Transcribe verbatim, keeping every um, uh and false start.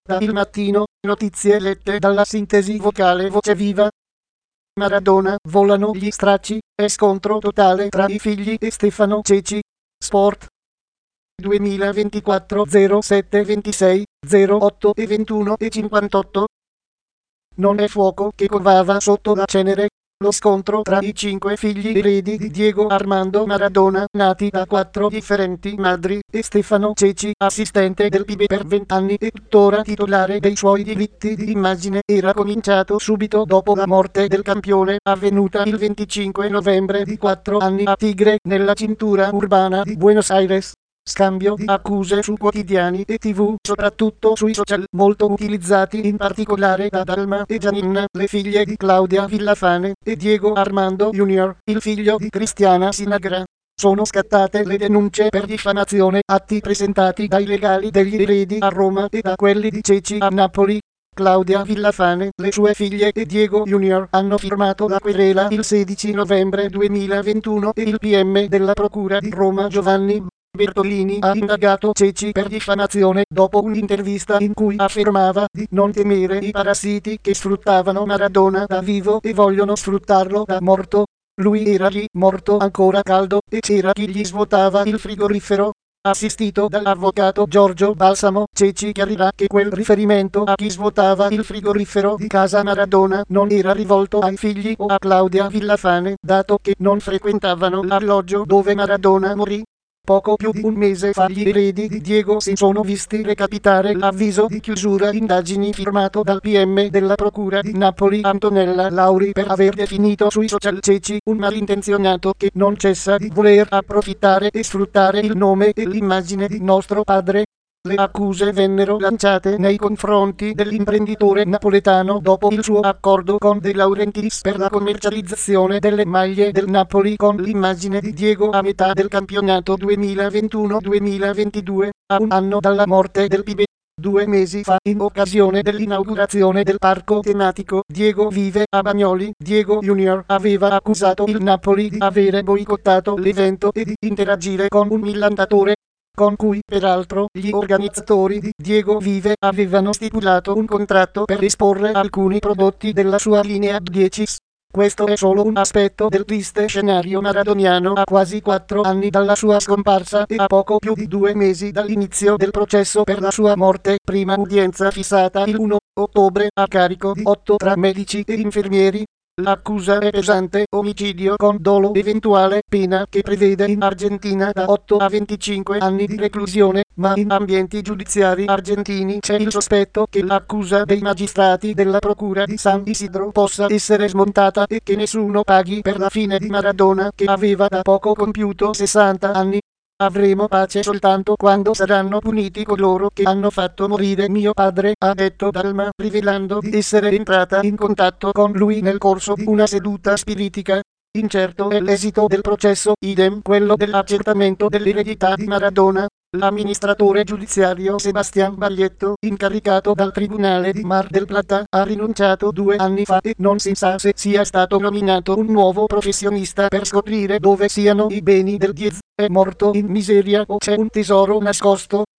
Da Il Mattino, notizie lette dalla sintesi vocale Voce Viva. Maradona, volano gli stracci, e scontro totale tra i figli e Stefano Ceci. Sport. duemilaventiquattro zero sette ventisei zero otto e ventuno e cinquantotto. Non è fuoco che covava sotto la cenere. Lo scontro tra i cinque figli eredi di Diego Armando Maradona, nati da quattro differenti madri, e Stefano Ceci, assistente del P I B per vent'anni e tuttora titolare dei suoi diritti di immagine, era cominciato subito dopo la morte del campione, avvenuta il venticinque novembre di quattro anni a Tigre, nella cintura urbana di Buenos Aires. Scambio di accuse su quotidiani e tivù, soprattutto sui social, molto utilizzati in particolare da Dalma e Gianninna, le figlie di Claudia Villafane, e Diego Armando junior, il figlio di Cristiana Sinagra. Sono scattate le denunce per diffamazione, atti presentati dai legali degli eredi a Roma e da quelli di Ceci a Napoli. Claudia Villafane, le sue figlie e Diego junior hanno firmato la querela il sedici novembre duemilaventuno e il P M della Procura di Roma Giovanni Bertolini ha indagato Ceci per diffamazione dopo un'intervista in cui affermava di non temere i parassiti che sfruttavano Maradona da vivo e vogliono sfruttarlo da morto. Lui era lì, morto ancora caldo, e c'era chi gli svuotava il frigorifero. Assistito dall'avvocato Giorgio Balsamo, Ceci chiarirà che quel riferimento a chi svuotava il frigorifero di casa Maradona non era rivolto ai figli o a Claudia Villafane, dato che non frequentavano l'alloggio dove Maradona morì. Poco più di un mese fa gli eredi di Diego si sono visti recapitare l'avviso di chiusura indagini firmato dal P M della Procura di Napoli Antonella Lauri per aver definito sui social Ceci un malintenzionato che non cessa di voler approfittare e sfruttare il nome e l'immagine di nostro padre. Le accuse vennero lanciate nei confronti dell'imprenditore napoletano dopo il suo accordo con De Laurentiis per la commercializzazione delle maglie del Napoli con l'immagine di Diego a metà del campionato duemilaventuno duemilaventidue, a un anno dalla morte del P I B. Due mesi fa, in occasione dell'inaugurazione del parco tematico Diego Vive a Bagnoli, Diego junior aveva accusato il Napoli di avere boicottato l'evento e di interagire con un millantatore, con cui peraltro gli organizzatori di Diego Vive avevano stipulato un contratto per esporre alcuni prodotti della sua linea Diecis. Questo è solo un aspetto del triste scenario maradoniano a quasi quattro anni dalla sua scomparsa e a poco più di due mesi dall'inizio del processo per la sua morte, prima udienza fissata il primo ottobre a carico di otto tra medici e infermieri. L'accusa è pesante: omicidio con dolo eventuale, pena che prevede in Argentina da otto a venticinque anni di reclusione, ma in ambienti giudiziari argentini c'è il sospetto che l'accusa dei magistrati della Procura di San Isidro possa essere smontata e che nessuno paghi per la fine di Maradona, che aveva da poco compiuto sessanta anni. Avremo pace soltanto quando saranno puniti coloro che hanno fatto morire mio padre, ha detto Dalma, rivelando di essere entrata in contatto con lui nel corso di una seduta spiritica. Incerto è l'esito del processo, idem quello dell'accertamento dell'eredità di Maradona. L'amministratore giudiziario Sebastián Baglietto, incaricato dal Tribunale di Mar del Plata, ha rinunciato due anni fa e non si sa se sia stato nominato un nuovo professionista per scoprire dove siano i beni del Diez. È morto in miseria o c'è un tesoro nascosto?